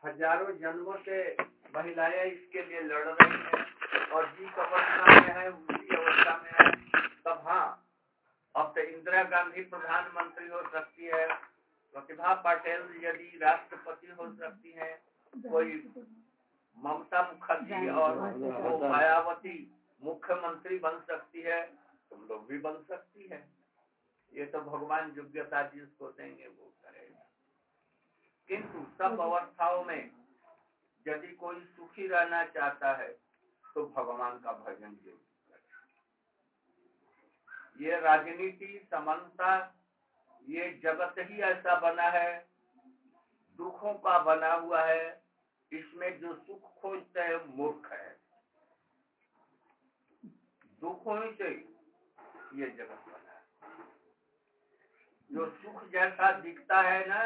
हजारों जन्मों से महिलाएं इसके लिए लड़ रही हैं और जिस अवस्था में है उसी अवस्था में है। तब हाँ, अब तो इंदिरा गांधी प्रधानमंत्री हो सकती है, प्रतिभा पाटिल यदि राष्ट्रपति हो सकती है, कोई ममता मुखर्जी और वो मायावती मुख्यमंत्री बन सकती है, तुम लोग भी बन सकती है। ये तो भगवान योग्यता जिसको देंगे वो करेगा। किंतु सब अवस्थाओं में यदि कोई सुखी रहना चाहता है तो भगवान का भजन जरूर करे। ये राजनीति समानता, ये जगत ही ऐसा बना है, दुखों का बना हुआ है। इसमें जो सुख खोजते हैं मूर्ख है। दुखों से ये जगत बना है। जो सुख जैसा दिखता है ना,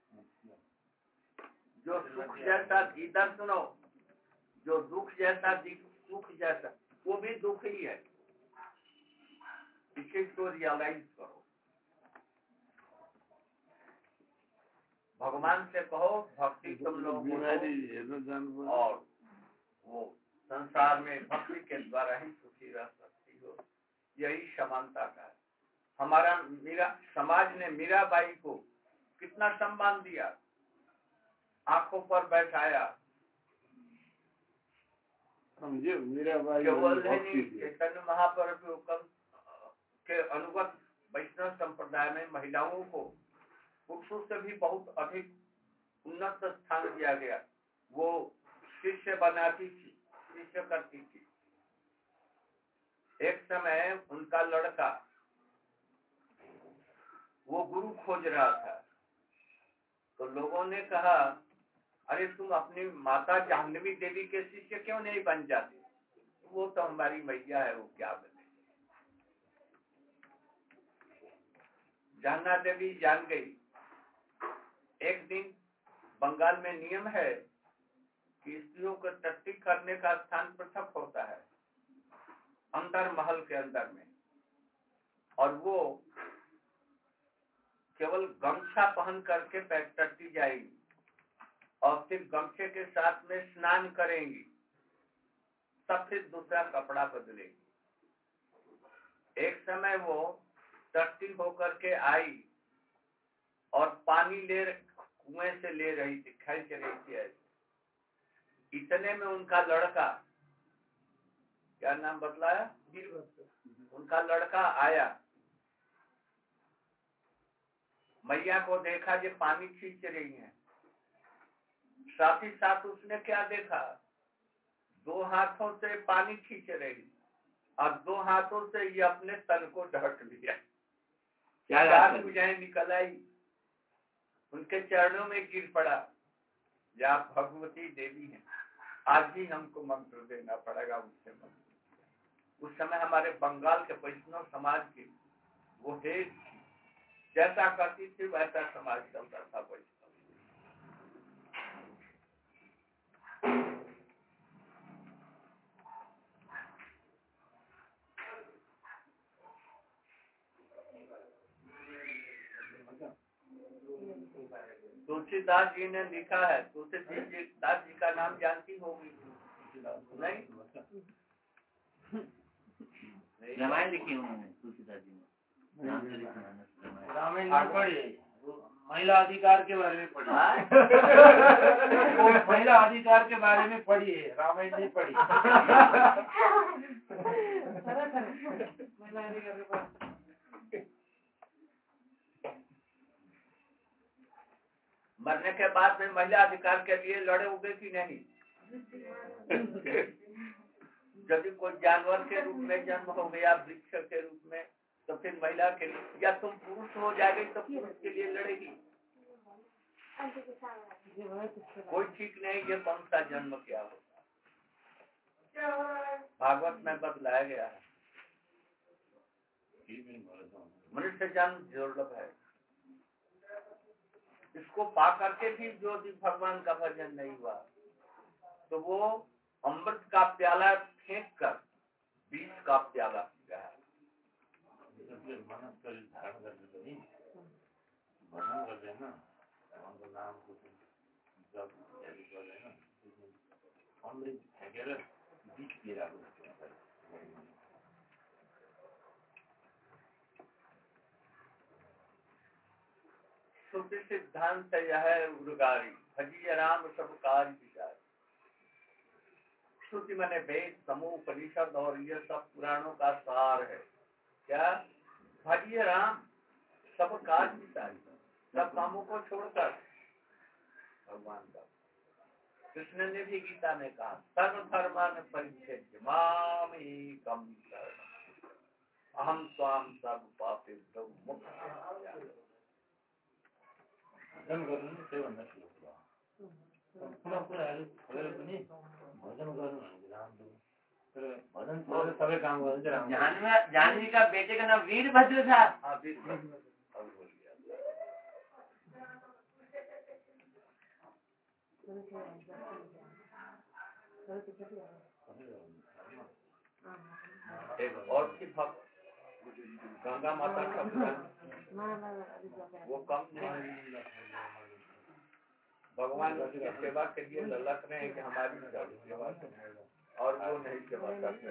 जो सुख जैसा, इधर सुनो, जो दुख जैसा सुख जैसा, वो भी दुख ही है। इसी को रियलाइज करो। भगवान से कहो भक्ति तुम लोग और वो संसार में भक्ति के द्वारा ही सुखी रह सकती हो। यही समानता का है। हमारा समाज ने मीराबाई को कितना सम्मान दिया, आंखों पर बैठाया। केवल चैतन्य महाप्रभु के अनुगत वैष्णव संप्रदाय में महिलाओं को पुरुषों से भी बहुत अधिक उन्नत स्थान दिया गया। वो शिष्य बनाती थी, शिष्य करती थी। एक समय उनका लड़का वो गुरु खोज रहा था, तो लोगों ने कहा, अरे तुम अपनी माता जाह्नवी देवी के शिष्य क्यों नहीं बन जाते? वो तो हमारी मैया है, वो क्या बने। जाह्नवी देवी जान गई। एक दिन बंगाल में नियम है कि स्त्रियों को टट्टी करने का स्थान पृथक होता है, अंदर महल के अंदर में, और वो केवल गमछा पहन करके टट्टी जाएगी और फिर गमछे के साथ में स्नान करेंगी, तब फिर दूसरा कपड़ा बदलेगी। एक समय वो टट्टी होकर के आई और पानी कुएं से ले रही थी, खींच रही थी ऐसे। इतने में उनका लड़का, क्या नाम बतलाया, उनका लड़का आया। मैया को देखा कि पानी खींच रही है, साथ ही साथ उसने क्या देखा, दो हाथों से पानी खींच रही और दो हाथों से ये अपने तन को ढक लिया। चार भुजाएं निकल आई, उनके चरणों में गिर पड़ा। या भगवती देवी है, आज भी हमको मंत्र देना पड़ेगा उससे मंत्र। उस समय हमारे बंगाल के वैष्णव समाज की वो हेड जैसा करती थी वैसा समाज चलता था वैष्णव। तुलसीदास जी ने लिखा है, तुलसीदास जी का नाम जानती होगी? नहीं, रामायण लिखी उन्होंने तुलसीदास जी ने। रामायण नहीं पढ़ी, महिला अधिकार के बारे में पढ़ी। महिला अधिकार के बारे में पढ़ी है, रामायण नहीं पढ़ी। मरने के बाद में महिला अधिकार के लिए लड़े उगे कि नहीं? यदि कोई जानवर के रूप में जन्म हो गया, वृक्ष के रूप में, तो फिर महिला के लिए, या तुम पुरुष हो जाएगी तो पुरुष के लिए लड़ेगी। कोई ठीक नहीं ये कौन सा जन्म क्या होता। भागवत में बतलाया गया है मनुष्य जन्म दुर्लभ है। इसको पा करके भी जो भगवान का भजन नहीं हुआ तो वो अमृत का प्याला फेंक कर बीज का प्याला पी रहा है। है ना, अमृत फेंकेर बीज दिइरहेको हुन्छ। श्रुति सिद्धांत यह है उर्गारी, भजिए राम सब कार्य विचार। श्रुति माने वेद, समूह, उपनिषद और ये सब पुराणों का सार है। क्या? भजिए राम सब कार्य विचार, सब कामों को छोड़कर भगवान का। कृष्ण ने भी गीता में कहा, सर्व धर्मान परित्यज्य माम एकम शरणम अहम त्वाम सर्व पापेभ्यो मुक्तये। भजन गर्नु नि त्योभन्दा ठुलो कुरा हो। पुरा कुराहरू छोडेर पनि भजन गर्नु भनेको राम्रो। तर भजन छोडेर सबै काम गर्नु चाहिँ राम्रो। जानवी का बेटे का नाम वीरभद्र था। हाँ, वीरभद्र। एक और की भक्त गंगा माता का पुराण, वो कम नहीं, भगवान की सेवा के लिए ललक रहे हैं कि हमारी सेवा करें, और वो नहीं सेवा करते।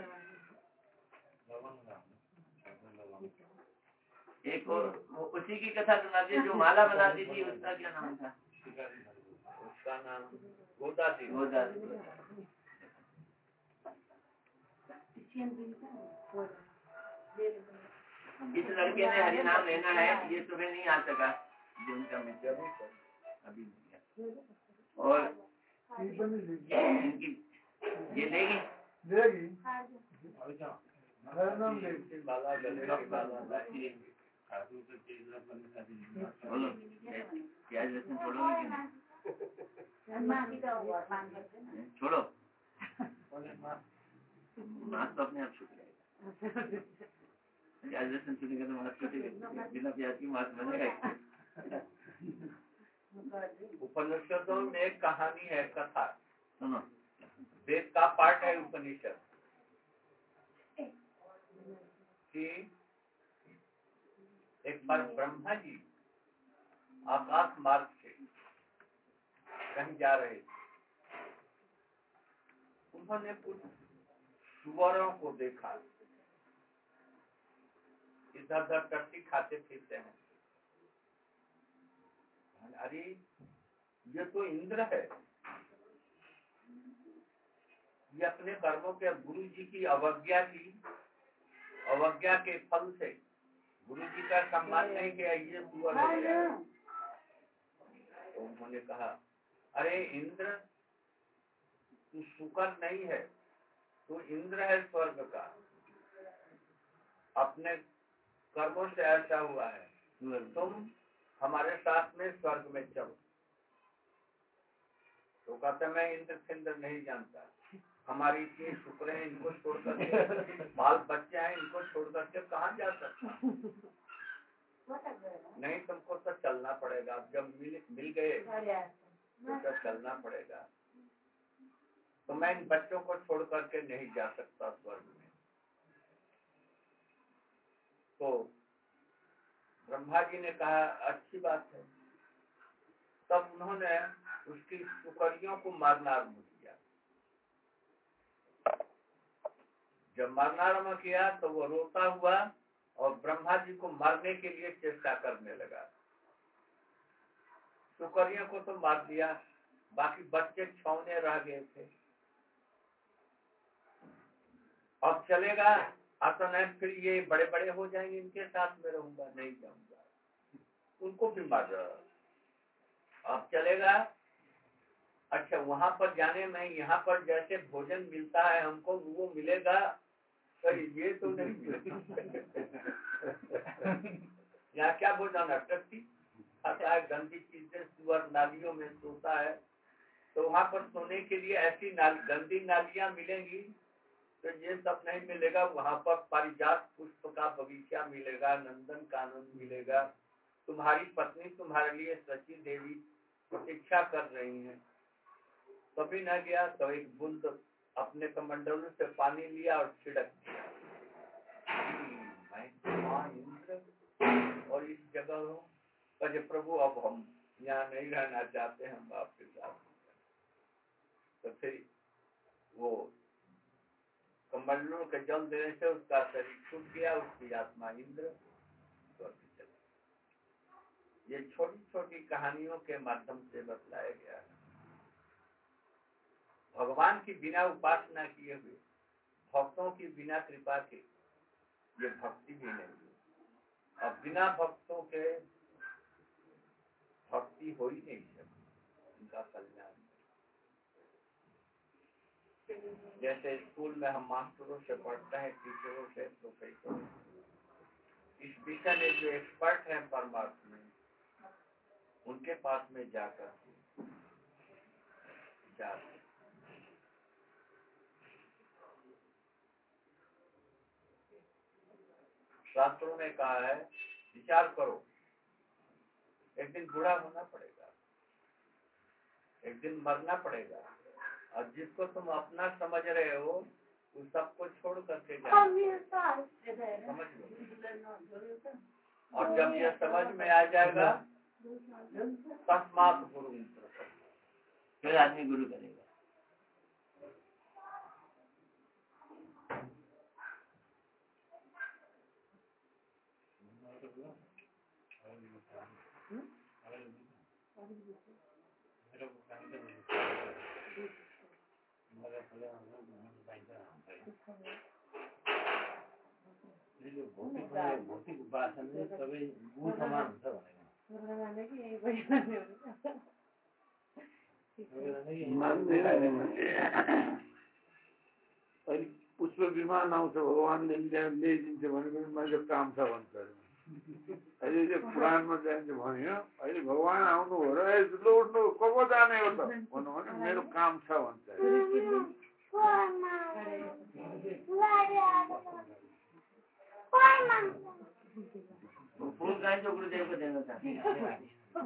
एक और उसी की कथा सुनाती है जो माला बनाती थी, उसका क्या नाम था? उसका नाम गोदादी। इस लड़के ने हरि नाम लेना है, ये सुबह नहीं आ सका जो उनका मित्र अभी। और इनकी ये लेगी बोलो क्या जैसे छोड़ोगे कि नहीं? छोड़ो, मास्क तो अपने आप छूट जाएगा। ग्रेजुएशन सुनेगा तो मास्क छूटेगा, बिना प्याज की मास्क बनेगा। उपनिषदों में एक कहानी है, कथा सुनो। वेद का पाठ है उपनिषद कि एक बार ब्रह्मा जी आकाश मार्ग से कहीं जा रहे थे। उन्होंने कुछ सुअरों को देखा, इधर उधर टट्टी खाते फिरते हैं। अरे ये तो इंद्र है, ये अपने कर्मों के गुरु जी की अवज्ञा के फल से गुरु जी का सम्मान नहीं किया, ये सुअर हो गया। तो उन्होंने कहा, अरे इंद्र तू शुकर नहीं है, तू इंद्र है स्वर्ग का, अपने कर्मों से ऐसा हुआ है, तुम हमारे साथ में स्वर्ग में चलो। तो कहते मैं इंद्र फिंद्र नहीं जानता, हमारी इतनी शुक्र है, इनको छोड़ करके बाल बच्चे हैं, इनको छोड़ करके कहाँ जा सकता? नहीं, तुमको तो चलना पड़ेगा, जब मिल गए तो चलना पड़ेगा। तो मैं इन बच्चों को छोड़ करके नहीं जा सकता स्वर्ग में। तो ब्रह्मा जी ने कहा अच्छी बात है। तब उन्होंने उसकी सुकरियों को मारना आरम्भ किया। जब मारना आरम्भ किया तो वो रोता हुआ और ब्रह्मा जी को मारने के लिए चेष्टा करने लगा। सुकरियों को तो मार दिया, बाकी बच्चे छौने रह गए थे। अब चलेगा आता नहीं, फिर ये बड़े बड़े हो जाएंगे, इनके साथ में रहूंगा, नहीं जाऊंगा। उनको भी मार रहा। अब चलेगा, अच्छा वहां पर जाने में यहाँ पर जैसे भोजन मिलता है हमको वो मिलेगा, तो ये तो नहीं मिलेगा। यहाँ क्या भोजन है? टट्टी खाता है, गंदी चीजें, सुअर नालियों में सोता है। तो वहां पर सोने के लिए ऐसी गंदी नालियां मिलेंगी, तो ये सब नहीं मिलेगा। वहां पर पारिजात पुष्प का बगीचा मिलेगा, नंदन कानन मिलेगा। तुम्हारी पत्नी तुम्हारे लिए सची देवी प्रतीक्षा कर रही है। कभी न गया तो एक बूंद अपने कमंडलों से पानी लिया और छिड़क दिया। मैं इंद्र और इस जगह हूँ, कहे प्रभु अब हम यहाँ नहीं रहना चाहते, हम आपके साथ। तो फिर वो कमंडलों के जल देने से उसका शरीर छूट गया, उसकी आत्मा इंद्र स्वर्ग चली। ये छोटी छोटी कहानियों के माध्यम से बतलाया गया है। भगवान की बिना उपासना किए हुए भक्तों की बिना कृपा के ये भक्ति भी नहीं है। और बिना भक्तों के भक्ति हो ही नहीं सकती, उनका कल्याण। जैसे स्कूल में हम मास्टरों से पढ़ते हैं, टीचरों से, प्रोफेसरों से, इस विषय में जो एक्सपर्ट हैं परमात्मा में, उनके पास में जाकर शास्त्रों में कहा है विचार करो, एक दिन बूढ़ा होना पड़ेगा, एक दिन मरना पड़ेगा, और जिसको तुम अपना समझ रहे हो उस सबको छोड़ करके जाना, समझ लो। और जब यह समझ में आ जाएगा तस्मात् गुरु, फिर आदमी गुरु करेगा। भौतिक उपासना सबै गुरु समान हुन्छ भनेको पुष्प विमान आउँछ, भगवानले ल्याइदिन्छ भने मैले काम छ भन्छ। अहिले पुराणमा जान्छ भन्यो, अहिले भगवान आउनु हो र लौट्नु कब जाने हो त भन्नु भने मेरो काम छ भन्छ। फूल गाय जो गुरुदेव को देना चाहते हैं।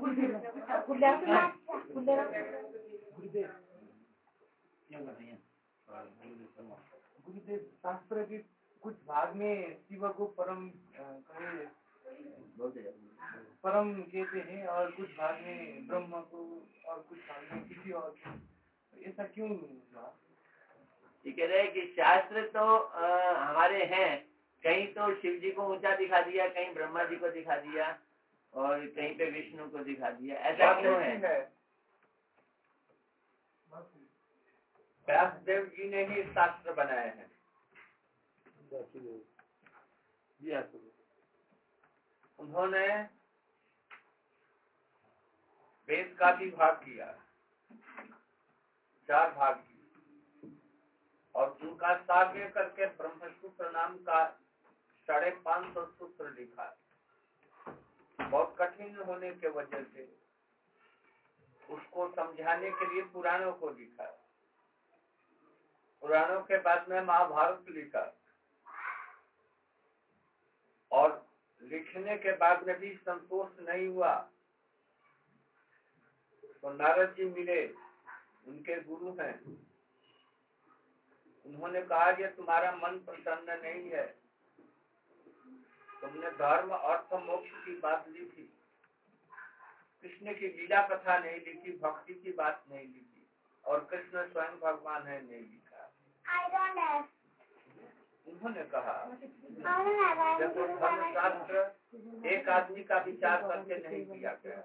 गुरुदेव शास्त्र के कुछ भाग में शिव को परम कहते हैं और कुछ भाग में ब्रह्म को और कुछ भाग में किसी और को, ऐसा क्यों हुआ? ये कह रहे हैं कि शास्त्र तो हमारे हैं, कहीं तो शिव जी को ऊंचा दिखा दिया, कहीं ब्रह्मा जी को दिखा दिया और कहीं पे विष्णु को दिखा दिया, ऐसा क्यों है? व्यासदेव जी ने ही शास्त्र बनाए हैं। उन्होंने वेद का भी भाग किया, 4 भाग किए, और उनका सार करके ब्रह्मसूत्र नाम का 550 सूत्र लिखा। बहुत कठिन होने के वजह से उसको समझाने के लिए पुराणों को लिखा, पुराणों के बाद में महाभारत लिखा, और लिखने के बाद में भी संतोष नहीं हुआ तो नारद जी मिले, उनके गुरु हैं। उन्होंने कहा कि तुम्हारा मन प्रसन्न नहीं है, तुमने धर्म अर्थ मोक्ष की बात लिखी, कृष्ण की लीला कथा नहीं लिखी, भक्ति की बात नहीं लिखी, और कृष्ण स्वयं भगवान है नहीं लिखा। उन्होंने कहा देखो, धर्मशास्त्र एक आदमी का विचार करके नहीं किया गया।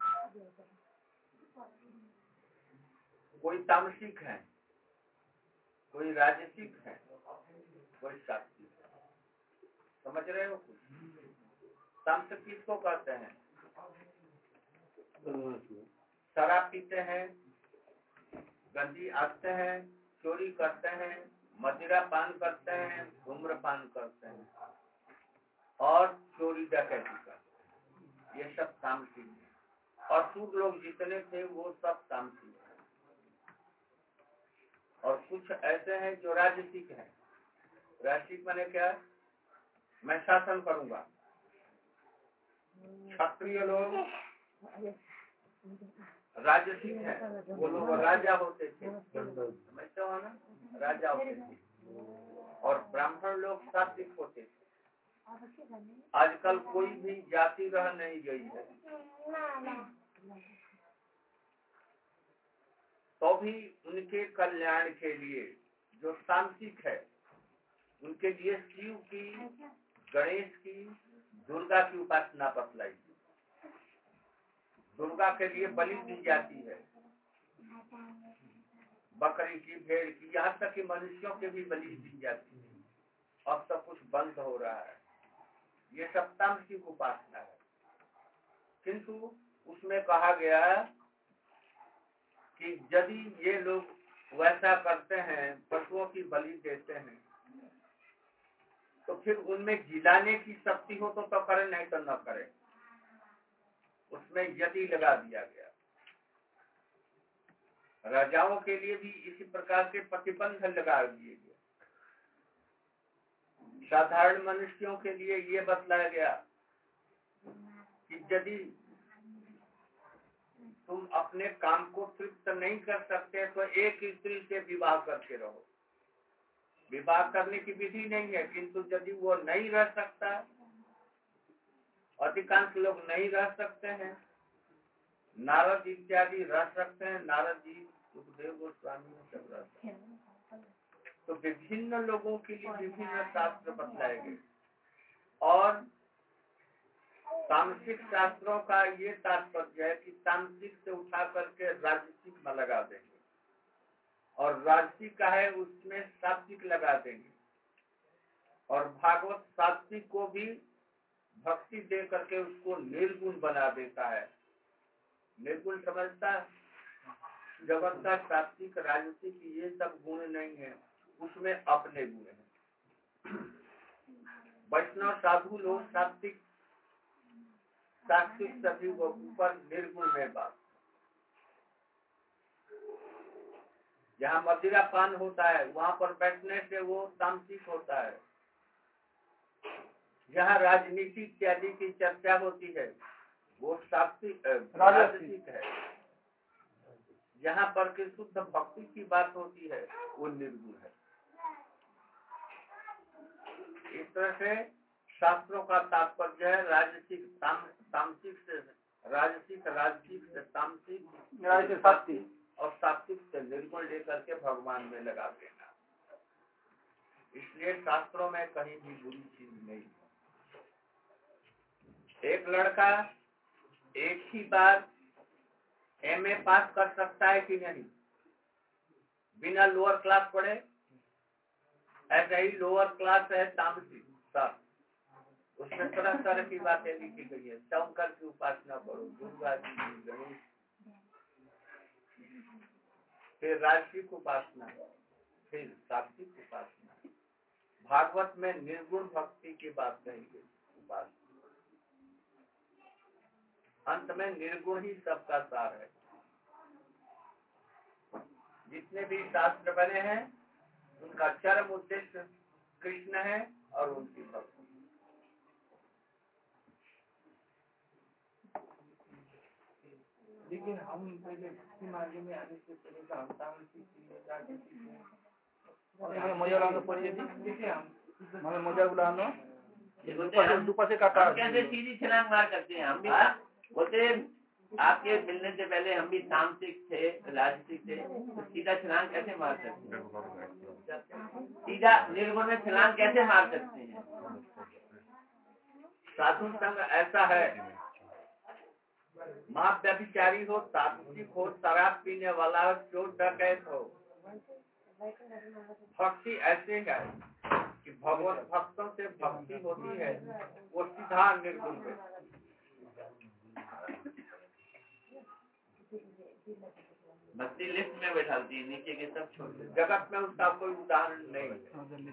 कोई तामसिक है, कोई राजसिक है, कोई सात्विक है, समझ रहे हो? तामसिक किसको कहते हैं? शराब पीते हैं, गंदी आते हैं, चोरी करते हैं, मदिरा पान करते हैं, धूम्रपान करते हैं और चोरी डकैती करते हैं, ये सब तामसिक है। और सूद लोग जितने थे वो सब तामसिक है। और कुछ ऐसे हैं जो राजसिक हैं। राजसिक माने क्या? मैं शासन करूंगा। क्षत्रिय लोग राजसिक है, वो लोग राजा होते थे, समझते हो ना, राजा होते थे। और ब्राह्मण लोग सात्विक होते थे। आजकल कोई भी जाति रह नहीं गई है। तो भी उनके कल्याण के लिए जो तामसिक है उनके लिए शिव की, गणेश की, दुर्गा की उपासना बतलाई। दुर्गा के लिए बलि दी जाती है, बकरी की, भेड़ की, यहाँ तक कि मनुष्यों के भी बलि दी जाती है। अब तो कुछ बंद हो रहा है, ये सब तामसिक उपासना है। किंतु उसमें कहा गया कि यदि ये लोग वैसा करते हैं, पशुओं की बलि देते हैं, तो फिर उनमें जिलाने की शक्ति हो तो करें, नहीं तो न करें। उसमें यदि लगा दिया गया। राजाओं के लिए भी इसी प्रकार के प्रतिबंध लगा दिए गए। साधारण मनुष्यों के लिए ये बतलाया गया कि यदि तुम अपने काम को तृप्त नहीं कर सकते तो एक स्त्री से विवाह करके रहो। विवाह करने की विधि नहीं है, किंतु यदि वो नहीं रह सकता, अधिकांश लोग नहीं रह सकते हैं, नारद इत्यादि रह सकते हैं, नारद जी, सुखदेव गोस्वामी सब रह सकते हैं। तो विभिन्न लोगों के लिए विभिन्न शास्त्र बतलाए गए। और तामसिक शास्त्रों का ये तात्पर्य है कि तामसिक से उठा करके राजसिक में लगा देंगे, और राजसिक का है उसमें सात्विक लगा देंगे। और भागवत सात्विक को भी भक्ति दे करके उसको निर्गुण बना देता है। निर्गुण समझता, जगत का सात्विक, राजसिक ये सब गुण नहीं है, उसमें अपने गुण है। वैष्णव साधु लोग सात्विक सभी वो ऊपर निर्गुण में बात। जहाँ मदिरा पान होता है वहाँ पर बैठने से वो तामसिक होता है। जहाँ राजनीति इत्यादि की चर्चा होती है वो सात्विक राजसिक है। जहाँ पर के शुद्ध भक्ति की बात होती है वो निर्गुण है। इस तरह से शास्त्रों का तात्पर्य है राजसिक तामसिक से राजसिक, राजसिक से तामसिक, सात्विक और सात्विक से निर्गुण लेकर के भगवान में लगा देना। इसलिए शास्त्रों में कहीं भी बुरी चीज नहीं है। एक लड़का एक ही बार एमए पास कर सकता है कि नहीं बिना लोअर क्लास पढ़े? ऐसा ही लोअर क्लास है तामसिक शास्त्र, उसमें तरह तरह की बातें लिखी गई है। शंकर की उपासना करो, दुर्गा जी, गणेश, फिर राजसिक उपासना, फिर सात्विक उपासना। भागवत में निर्गुण भक्ति की बात कही गई। उपासना अंत में निर्गुण ही सबका सार है। जितने भी शास्त्र बने हैं उनका चरम उद्देश्य कृष्ण है और उनकी भक्ति। लेकिन हम पहले भक्ति मार्ग में आने से पहले तो हम तामसिक हमें मजा लाना पड़िए देखिए हमें मजा बुलाना दुपा से काटा कैसे सीधी छलांग मार करते हैं। हम भी बोलते आपके मिलने से पहले हम भी तामसिक थे, राजसिक थे, तो सीधा छलांग कैसे मार सकते हैं? सीधा निर्गुण में छलांग कैसे मार सकते हैं? साधु संग ऐसा है, मां व्यभिचारी हो, तामसिक हो, शराब पीने वाला हो, चोर डकैत हो, भक्ति ऐसे है कि भगवत भक्तों से भक्ति होती है वो सीधा निर्गुण है। भक्ति लिफ्ट में बैठाती है, नीचे के सब छोड़ देती। जगत में उसका कोई उदाहरण नहीं है।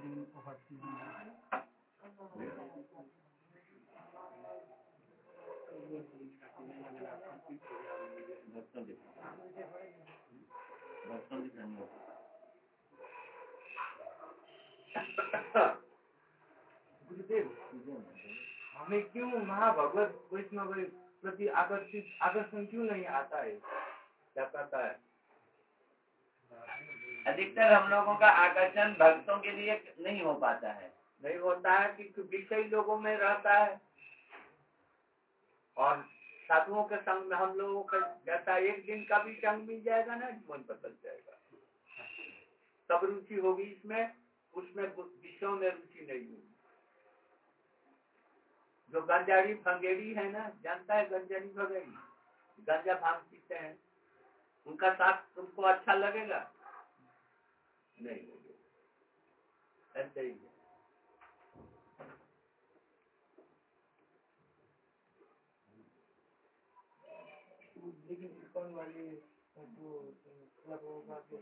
गुरुदेव, हमें क्यों महाभगवत वैष्णव प्रति आकर्षण क्यों नहीं आता है? क्या कहता है? अधिकतर हम लोगों का आकर्षण भक्तों के लिए नहीं हो पाता है। नहीं होता है कि विषय लोगों में रहता है और साधुओं के संग में हम लोगों का जैसा एक दिन का भी संग मिल जाएगा ना, जीवन बदल जाएगा। सब रुचि होगी इसमें, उसमें विषयों में रुचि नहीं होगी। जो गंजारी भंगेरी है ना, जानता है गंजारी भंगेरी, गंजा भांग पीते हैं, उनका साथ तुमको अच्छा लगेगा? नहीं लगेगा। ऐसे ही है। लेकिन इस्कॉन वाले जो होगा जो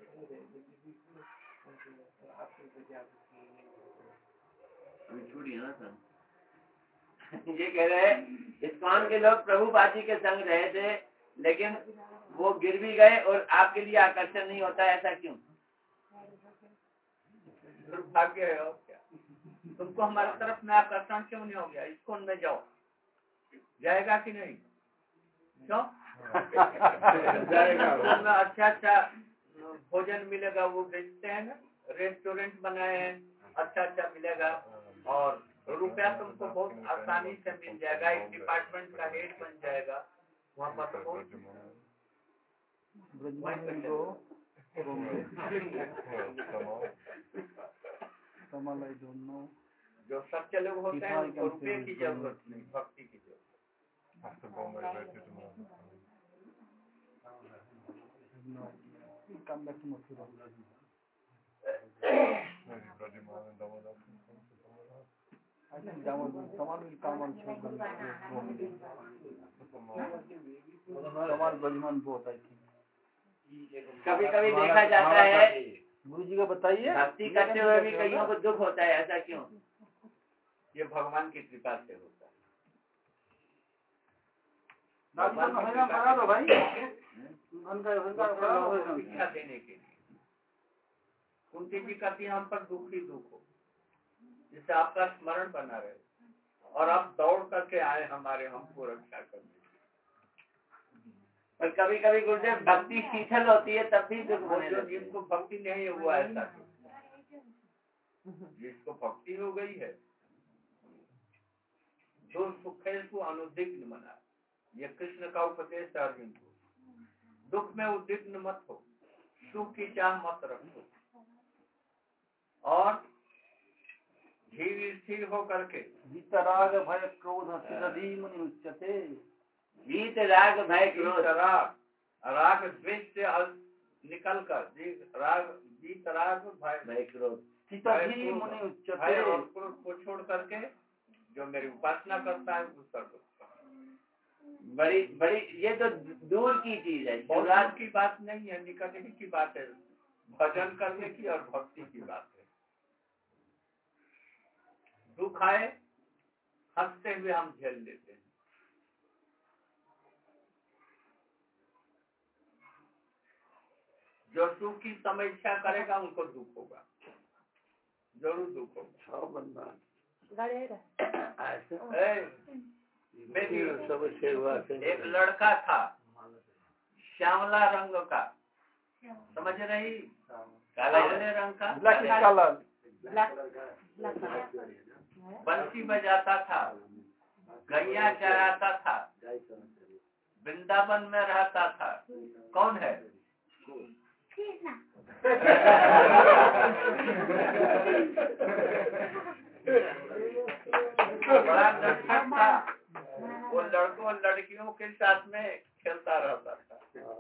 अभी छूटी है ना सर। ये कह रहे हैं इस्कॉन के लोग प्रभुपाद जी के संग रहे थे, लेकिन वो गिर भी गए और आपके लिए आकर्षण नहीं होता, ऐसा क्यों? दुर्भाग्य है और क्या। तुमको हमारी तरफ में आकर्षण क्यों नहीं हो गया? इस्कॉन में जाओ, जाएगा कि नहीं? क्यों? जाएगा। अच्छा भोजन मिलेगा, वो बेचते हैं ना, रेस्टोरेंट बनाए हैं, अच्छा मिलेगा और रुपया तुमको बहुत आसानी से मिल जाएगा। एक डिपार्टमेंट का हेड बन जाएगा वहाँ पर। जो सच्चे लोग होते हैं उनको रुपये की जरूरत नहीं, भक्ति की जरूरत। कभी कभी देखा जाता है, गुरु जी का बताइए, भक्ति करते हुए भी कईयों को दुख होता है, ऐसा क्यों? ये भगवान की कृपा से होता है। शिक्षा देने के लिए कुंती जी कहती है हम पर दुख ही दुख हो, जिससे आपका स्मरण बना रहे और आप दौड़ करके आए हमारे हमको रक्षा करने। और कभी कभी गुरुदेव भक्ति शीतल होती है तब भी दुख होने लगता है। जिसको भक्ति नहीं हुआ ऐसा, जिसको भक्ति हो गई है, जो सुख है उसको अनुद्विग्न मना। ये कृष्ण का उपदेश है अर्जुन को। दुख में उद्विग्न मत हो, सुख की चाह मत रखो और धीर स्थिर हो करके वीतराग भय क्रोध मुनि उच्यते। वीतराग भय क्रोध, राग द्वेष से निकल कर वीतराग भय क्रोध मुनि उच्यते, और क्रोध को छोड़ करके जो मेरी उपासना करता है वो सर्व। बड़ी बड़ी ये तो दूर की चीज है, बहुत की बात नहीं है, निकट ही की बात है। भजन करने की और भक्ति की बात है। दुख आए हंसते हुए हम झेल लेते हैं। जो सुख की समीक्षा करेगा उनको दुख होगा, जरूर दुख होगा। एक लड़का था श्यामला रंग का, समझ रही, काले रंग का, बंसी बजाता था, गैया चराता था, वृंदावन में रहता था। कौन है? बड़ा दर्शक था, वो लड़कों लड़कियों के साथ में खेलता रहता था।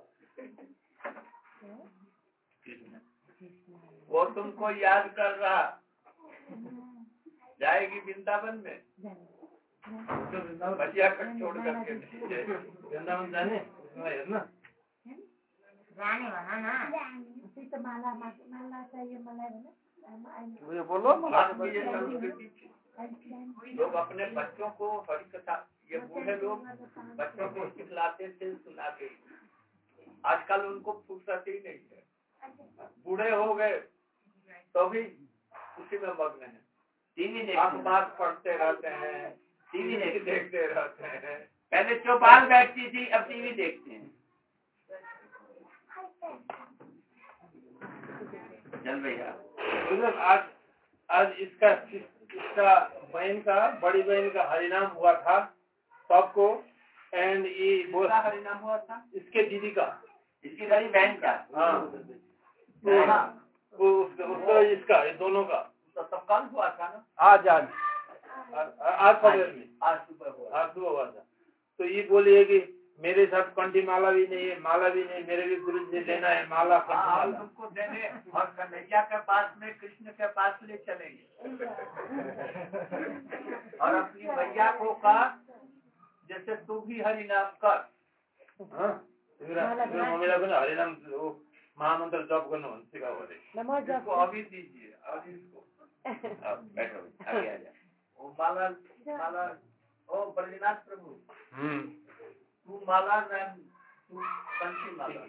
वो तुमको याद कर रहा, जाएगी वृंदावन में, बचिया कर छोड़ करके वृंदावन जाने वाला ना, तो माला चाहिए, मुझे बोलो। ये संस्कृति थी। लोग अपने बच्चों को हरि कथा, ये बूढ़े लोग बच्चों को सिखलाते थे, सुनाते थे। आजकल उनको फुर्सत ही नहीं है, बूढ़े हो गए तो भी उसी में मग्न है। टीवी अखबार पढ़ते रहते हैं, टीवी देखते रहते हैं। पहले चौपाल बैठती थी, अब टीवी देखते हैं। चल भैया, आज इसका बहन का, बड़ी बहन का हरिनाम हुआ था। सबको एंड ये किसका हरिनाम हुआ था? इसके दीदी का, इसकी बड़ी बहन का। हाँ वो उसका इसका, ये दोनों का। तो कल हुआ था ना? आज सवेर में, आज सुबह हुआ था। तो ये बोलिए कि मेरे साथ कंठी माला भी नहीं है, माला भी नहीं, मेरे भी गुरु जी लेना है माला, कंठी माला तुमको देने और कन्हैया के पास में कृष्ण के पास ले चलेंगे और अपनी भैया को कहा जैसे तू भी हरिनाम कर। हाँ मम्मीला पनि हरिनाम महामंत्र जप गर्नु सिकाओ अभी दीजिए और इसको बैठो आगे आ जा। वो माला ओ ब्रजनाथ प्रभु तू माला तू कंठी माला।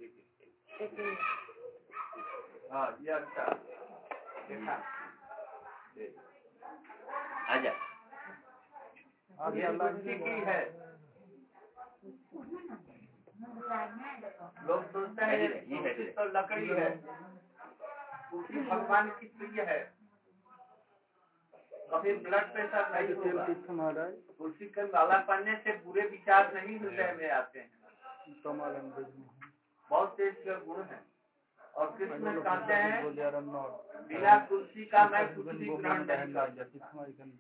हाँ ये अच्छा देखा आजा। ये तुलसी की है। लोग सोचते हैं तुलसी तो लकड़ी है, तुलसी भगवान की प्रिय है, कभी ब्लड प्रेशर नहीं होगा। तुलसी के माला पहनने से बुरे विचार नहीं हृदय में आते हैं, बहुत तेज के गुण है। और कृष्ण कहते हैं बिना तुलसी का मैं कुछ भी ग्रहण नहीं करता,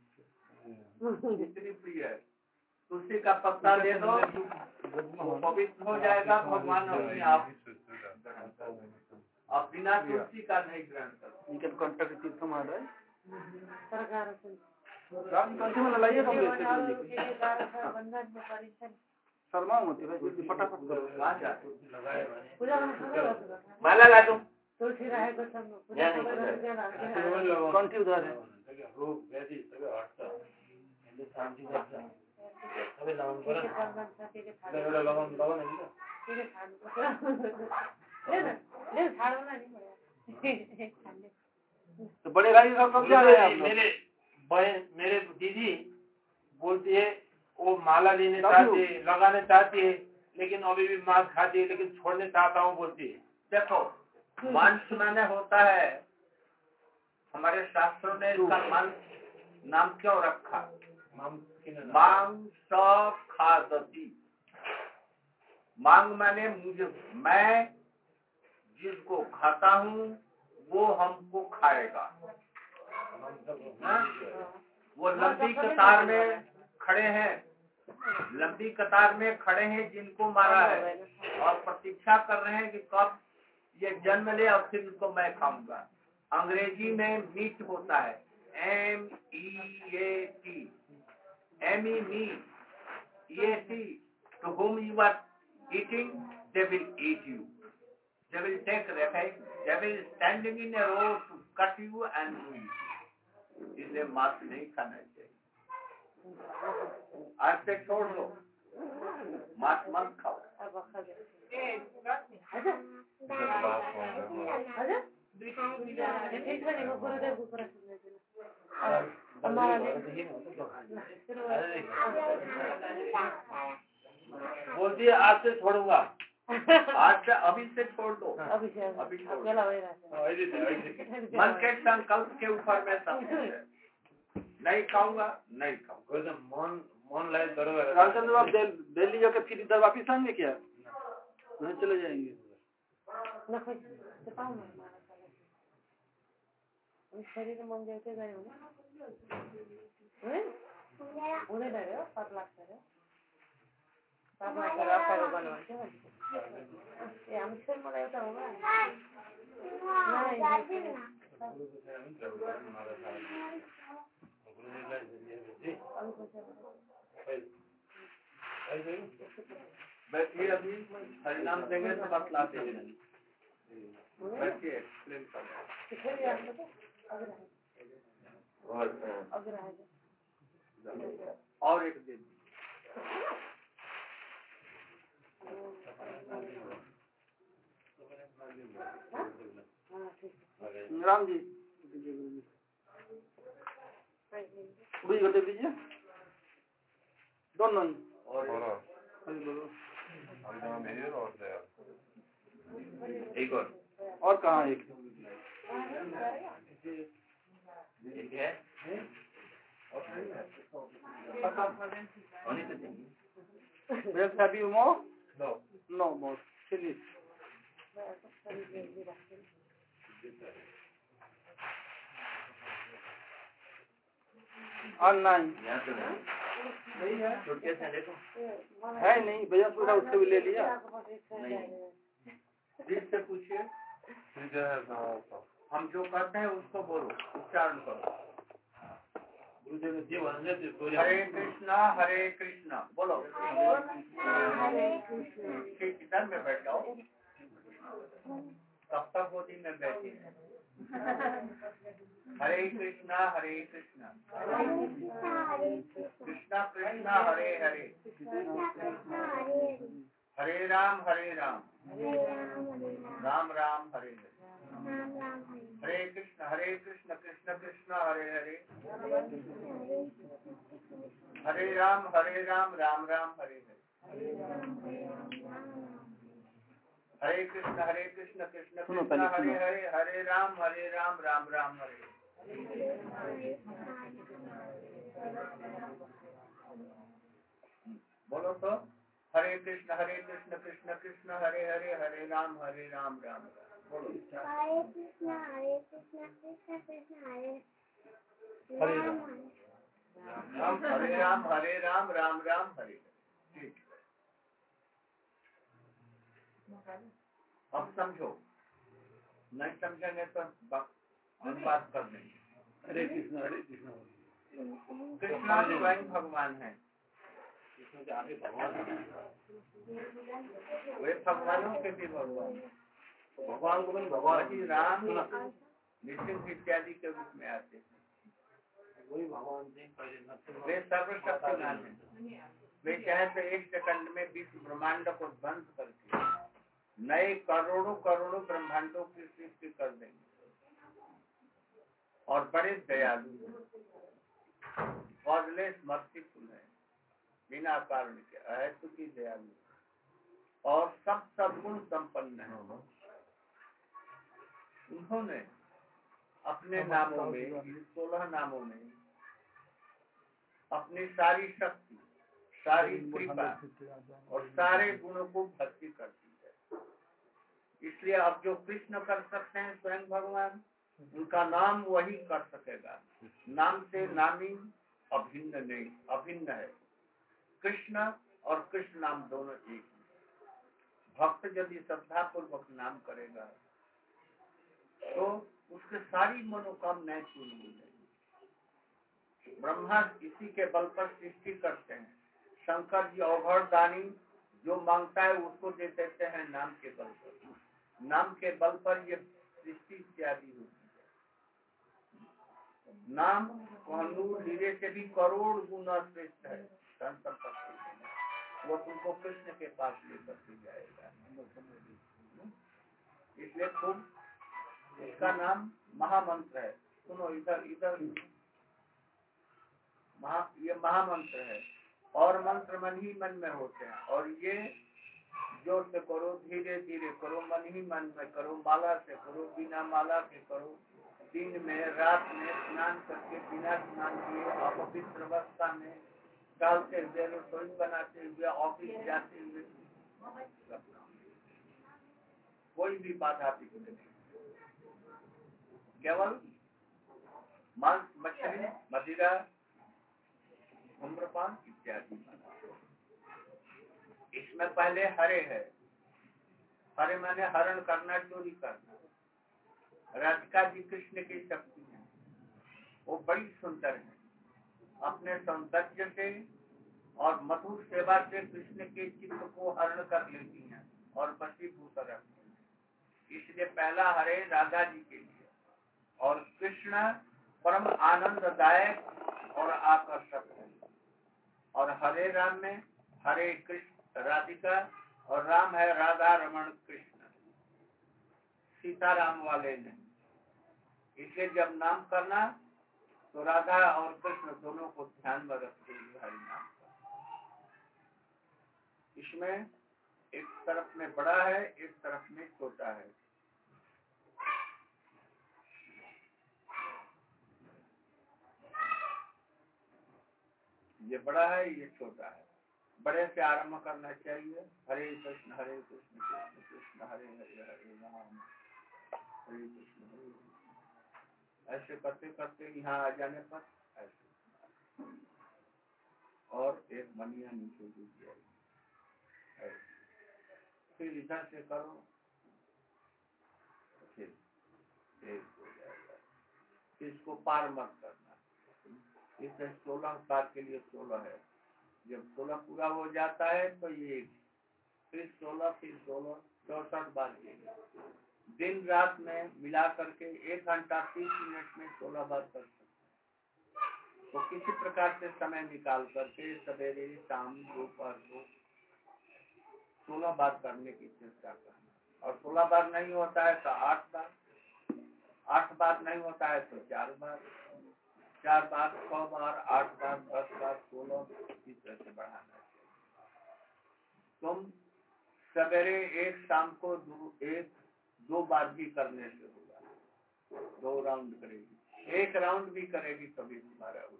इतनी प्रिय है। तुलसी का पत्ता दे दो वो पवित्र हो जाएगा, भगवान अपने आप। अब बिना तुलसी का नहीं ग्रहण करते। शर्मा होती है फटाफट माला ला दूं। कंठी उधार है रोग व्याधि सबै हट्छ, यसले शान्ति गर्छ। सबै लगाउनु पर्यो नि, एउटा लगाउनु तो बड़े भाई का कब जा रहे हैं? मेरे दीदी बोलती है वो माला लेने चाहती है, लगाने चाहती है, लेकिन अभी भी मांस खाती है, लेकिन छोड़ने चाहता हूँ बोलती है। देखो मांस माने होता है, हमारे शास्त्रों ने इसका मांस नाम क्यों रखा? मांस खादति। मांग माने मुझे, मैं जिसको खाता हूँ वो हमको खाएगा। वो लंबी कतार में खड़े हैं, लंबी कतार में खड़े हैं जिनको मारा है और प्रतीक्षा कर रहे हैं कि कब ये जन्म ले और फिर उसको मैं खाऊंगा। अंग्रेजी में मीट होता है MEAT, MEAT, to whom you are eating, they will eat you. They will take revenge. They will standing in a row to cut you and do you. इसलिए मांस नहीं खाना चाहिए। आज से छोड़ दो, मांस मत खाओ। बोलती है आज से छोड़ूंगा, आज से अभी से छोड़ दो, अभी छोड़ दो। मन के संकल्प के ऊपर में सब है, नहीं खाऊंगा, नहीं खाऊंगा। मन लाए करोगे। रामचंद्र आप दिल्ली जाकर फिर इधर वापिस आएंगे क्या? नहीं चले जाएंगे। शरीर मन जाते गए हो उन्हें डरे हो 7 लाख करे 7 लाख करे आपका को बनवाते हैं ये हमसे मरे तो होगा बैठिए, अभी हरिनाम देंगे तो बतलाते हैं। बैठिए, एक्सप्लेन कर और एक दिन राम जी बुझ गए दीजिए दोनों एक और कहाँ एक है होनी तो चाहिए। Berapa sabi mo? No more. Finish. Online नहीं है, है नहीं भैया, पूरा उससे भी ले लिया। से पूछिए, हम जो कहते हैं उसको बोलो, उच्चारण करो। हरे कृष्णा बोलो। इधर में बैठ जाओ, कब तक गोदी में बैठी है। हरे कृष्णा कृष्णा कृष्णा हरे हरे, हरे राम राम राम हरे हरे, हरे कृष्ण कृष्ण कृष्ण हरे हरे, हरे राम राम राम हरे हरे, हरे कृष्ण कृष्ण कृष्ण हरे हरे, हरे राम राम राम हरे। बोलो तो, हरे कृष्ण कृष्ण कृष्ण हरे हरे, हरे राम राम राम। बोलो, हरे कृष्ण कृष्ण कृष्ण हरे राम राम राम हरे। ठीक, अब समझो, नहीं समझेंगे तो बात कर देंगे। हरे कृष्ण कृष्णा स्वयं भगवान है, वे भगवानों के भी भगवान, भगवान को भगवान राम निश्चित इत्यादि के रूप में आते हैं। वे सर्वशक्तिमान हैं। वे चाहे तो एक सेकंड में विश्व ब्रह्मांड को ध्वंस करके नए करोड़ों ब्रह्मांडों की सृष्टि कर देंगे। और बड़े दयालु कॉजलेस मर्सीफुल है, बिना कारण के अहेतु की दयालु, और सब गुण संपन्न है। उन्होंने अपने नामों में, 16 नामों में अपनी सारी शक्ति, सारी कृपा और सारे गुणों को भर्ती कर दी है। इसलिए अब जो कृष्ण कर सकते हैं स्वयं भगवान, उनका नाम वही कर सकेगा। नाम से नामी अभिन्न नहीं, अभिन्न है। कृष्ण और कृष्ण नाम दोनों एक है। भक्त यदि श्रद्धा पूर्वक नाम करेगा तो उसके सारी मनोकामनाएं पूरी हो जाएगी। ब्रह्मा इसी के बल पर सृष्टि करते हैं। शंकर जी अवघड़ दानी, जो मांगता है उसको दे देते हैं नाम के बल पर। नाम के बल पर ये सृष्टि इत्यादि होती है। नाम कोहनूर हीरे से भी करोड़ गुना श्रेष्ठ है। धन संपत्ति वो तुमको कृष्ण के पास लेकर के जाएगा। इसलिए खूब, इसका नाम महामंत्र है। सुनो, इधर ये महामंत्र है, और मंत्र मन ही मन में होते हैं। और ये जोर से करो, धीरे धीरे करो, मन ही मन में करो, माला से करो, बिना माला के करो, दिन में रात में, स्नान करके, बिना स्नान किए, अपवित्र अवस्था में, डालते हुए, रसोई बनाते हुए, ऑफिस जाते हुए, कोई भी बाधा विघ्न नहीं। केवल मांस, मछली, मदिरा, धूम्रपान इत्यादि। इसमें पहले हरे है। हरे माने हरण करना, चोरी करना। राधिका जी कृष्ण की शक्ति है, वो बड़ी सुंदर है। अपने सौंदर्य से और मधुर सेवा से कृष्ण के चित्त को हरण कर लेती हैं और वशीभूत रखती हैं। इसलिए पहला हरे राधा जी के लिए, और कृष्ण परम आनंददायक और आकर्षक है। और हरे राम में हरे कृष्ण राधिका, और राम है राधा रमण कृष्ण, सीताराम वाले नहीं। इसलिए जब नाम करना तो राधा और कृष्ण दोनों को ध्यान में रखते हुए हरि नाम करना। इसमें एक तरफ में बड़ा है, एक तरफ में छोटा है। ये बड़ा है, ये छोटा है। बड़े से आरंभ करना चाहिए। हरे कृष्ण कृष्ण कृष्ण हरे हरे हरे राम हरे कृष्ण हरे राम। ऐसे करते करते यहाँ आ जाने पर ऐसे और एक मनिया नीचे गिर जाएगी। फिर इधर से करो, फिर हो जाएगा। इसको पार मत करना। इसे 16 बार के लिए 16 है। जब 16 पूरा हो जाता है तो ये फिर 16 फिर 16 64 बार के लिए दिन रात में मिला करके 1 घंटा 30 मिनट में 16 बार कर सकते हैं। तो किसी प्रकार से समय निकाल करके सवेरे शाम दोपहर को 16 बार करने की चेष्टा करना। और 16 बार नहीं होता है तो 8 बार, 8 बार नहीं होता है तो 4 बार, 4 बार 6 बार, 8 बार 10 बार 16 इस तरह से बढ़ाना चाहिए। तुम सवेरे एक शाम को 2 बार भी करने से होगा। 2 राउंड करेगी, 1 राउंड भी करेगी तभी तुम्हारा हो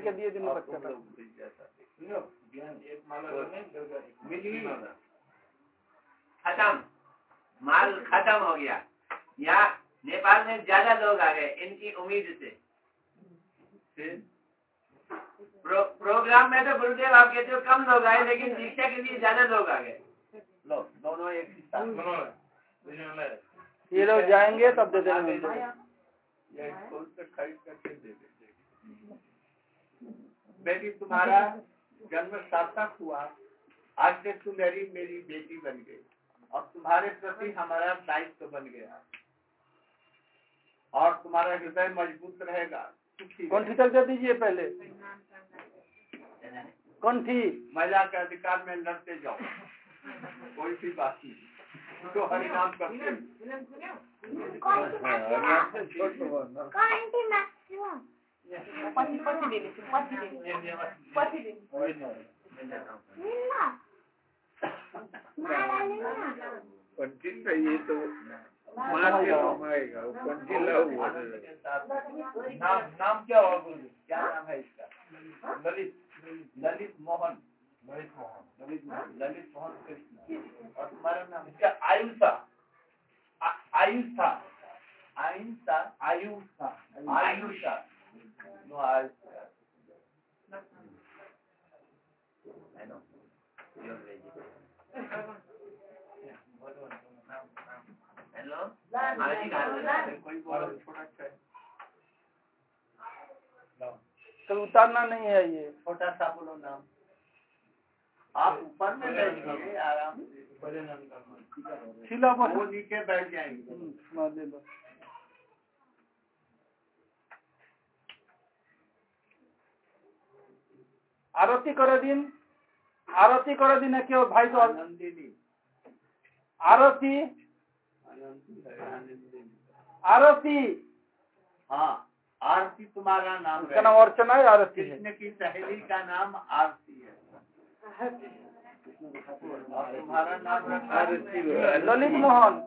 जाएगा। खत्म, माल खत्म हो गया। यहाँ नेपाल में ज्यादा लोग आ गए इनकी उम्मीद से। प्रोग्राम में तो गुरुदेव आप कहते हो कम लोग आए, लेकिन दीक्षा के लिए ज्यादा लोग आ गए। दोनों एक ही साथ ये लोग जाएंगे तब दे देंगे। खरीद करके दे देंगे। बेटी तुम्हारा जन्म सार्थक हुआ। आज से सुनहरी मेरी बेटी बन गई। अब तुम्हारे प्रति हमारा दायित्व बन गया और तुम्हारा हृदय मजबूत रहेगा। कौन सी तक दे दीजिए पहले। कौन थी महिला के अधिकार में लड़ते जाओ, कोई सी बात नहीं। तो हरिनाम करते कंटिन चाहिए तो नाम क्या होगा गुरुजी? क्या नाम है इसका? ललित मोहन कृष्ण। और तुम्हारा नाम? इसका आयुषा हेलो, कोई बोलो छोटा सा, तो उतारना नहीं है। ये छोटा सा बोलो नाम। आप ऊपर में बैठिए आराम से, शिला वो नीचे बैठ जाएंगे। आरती करो दिन है क्यों भाई? तो आनंदिनी आरती हाँ, आरती तुम्हारा नाम उसका नाम अर्चना है। आरती कृष्ण की सहेली का नाम आरती है। और तुम्हारा नाम रखा ललित मोहन।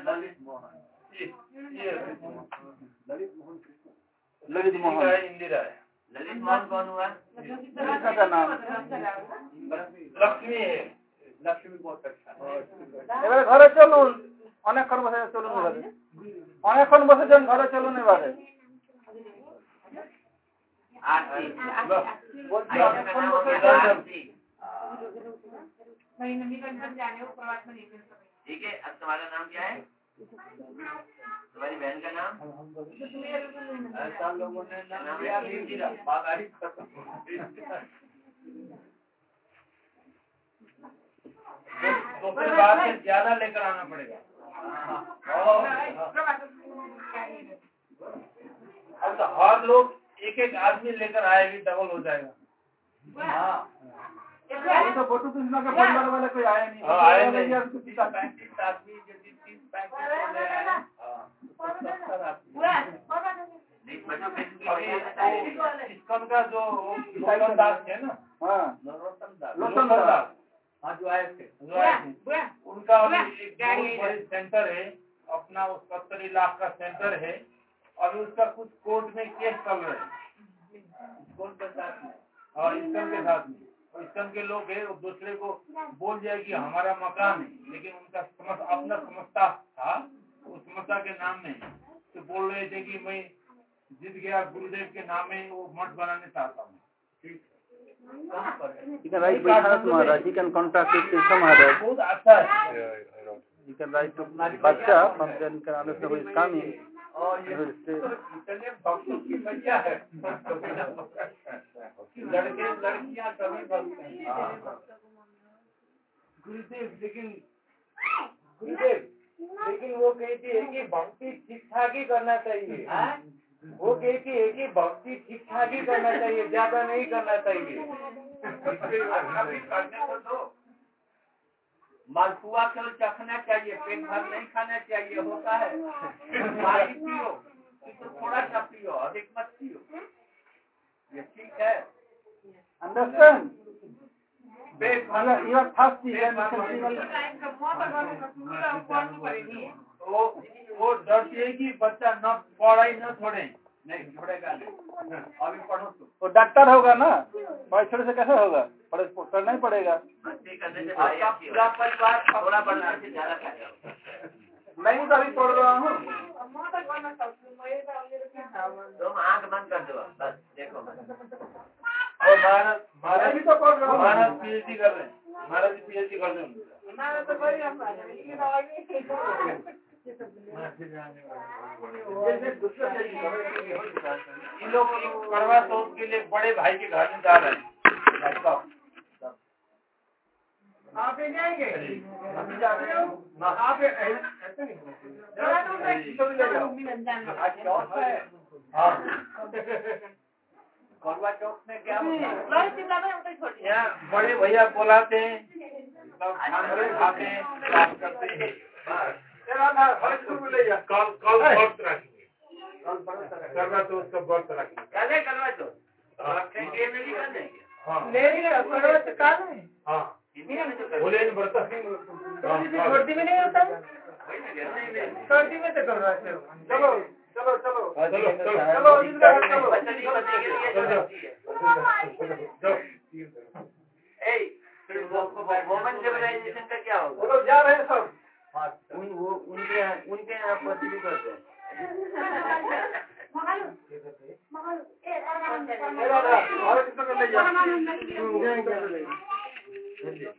ललित मोहन इंदिरा है। ललित मोहन कौन हुआ? का नाम लक्ष्मी है। लक्ष्मी बहुत अच्छा है। এবারে ঘরে চলুন, অনেকক্ষণ বসে চলুন ঘরে, অনেকক্ষণ বসেছেন ঘরে চলুন এবারে। आरती বলছি অনেকক্ষণ বসেছেন। ठीक है। अब तुम्हारा नाम क्या है? तुम्हारी बहन का नाम? ऐसा लोगों ने नाम दिया इंदिरा, बाधा ही खत्म। दूसरी बात से ज्यादा लेकर आना पड़ेगा। अब तो हर लोग एक आदमी लेकर आएगी, डबल हो जाएगा। हाँ, तो फोटो कृष्णा के परिवार वाले कोई आए नहीं। आए नहीं। 35 आदमी यदि 30-35 ले आए, 70 आदमी। इसकन का जो लोटन दास है ना, लोटन दास, हाँ जो आए थे, उनका एक बहुत बड़ी सेंटर है अपना, 70 लाख का सेंटर है। अभी उसका कुछ कोर्ट में केस चल रहा है। कौन के साथ में? और इसकन के साथ में इस्कन के लोग है दूसरे को बोल जाए कि हमारा मकान है, लेकिन उनका अपना समझता था, उस समझता के नाम में तो बोल रहे थे कि मैं जीत गया गुरुदेव के नाम में वो मठ बनाने चाहता हूँ। You can write Vaishnath Maharaj. He can contact with Krishna Maharaj. बहुत अच्छा है। You can write to Bacha, and then you can understand who is coming. और ये इतने भक्तों की मैया है, लड़के लड़कियां कभी भक्ति नहीं। गुरुदेव लेकिन वो कहती है कि भक्ति ठीक ठाक ही करना चाहिए। वो कहती है कि भक्ति ठीक ठाक ही करना चाहिए, ज्यादा नहीं करना चाहिए। अभी करने को दो। मालपुआ केवल चखना चाहिए, पेट भर नहीं खाना चाहिए, होता है। पानी पियो तो थोड़ा सा पियो, अधिक मत पियो, ये ठीक है। Understand? पेट भर You are thirsty. वो डरती है कि बच्चा न पढ़ाई न छोड़े। नहीं छोड़ेगा नहीं, अभी पढ़ो तो। वो डॉक्टर होगा ना, पढ़ाई छोड़ने से कैसे होगा? पढ़ाई करना ही पड़ेगा। आपका पूरा परिवार थोड़ा बढ़ना ज्यादा खाएगा। मैं भी तो अभी पढ़ रहा हूँ। तुम आंख बंद कर दो बस, देखो। और महाराज भी तो पढ़ रहा हूँ, महाराज पीएचडी कर रहे हैं, महाराज पीएचडी कर रहे हैं। इन लोग करवा चौथ के लिए बड़े भाई के घर में जा रहे हैं। आप जाएंगे? आप ऐसे नहीं करवा चौथ में क्या यहाँ बड़े भैया बुलाते हैं, सब खाते हैं, बात करते हैं। कल व्रत रखेंगे, करवा चौथ का व्रत रखेंगे। कल करवा चौथ रखेंगे नहीं करने हाँ बोले व्रत सर्दी में नहीं होता, सर्दी में तो करवा चौथ। चलो चलो चलो चलो वोमेन सिविलाइजेशन का क्या होगा? वो लोग जा रहे हैं सब। उनके यहाँ पति भी करते हैं।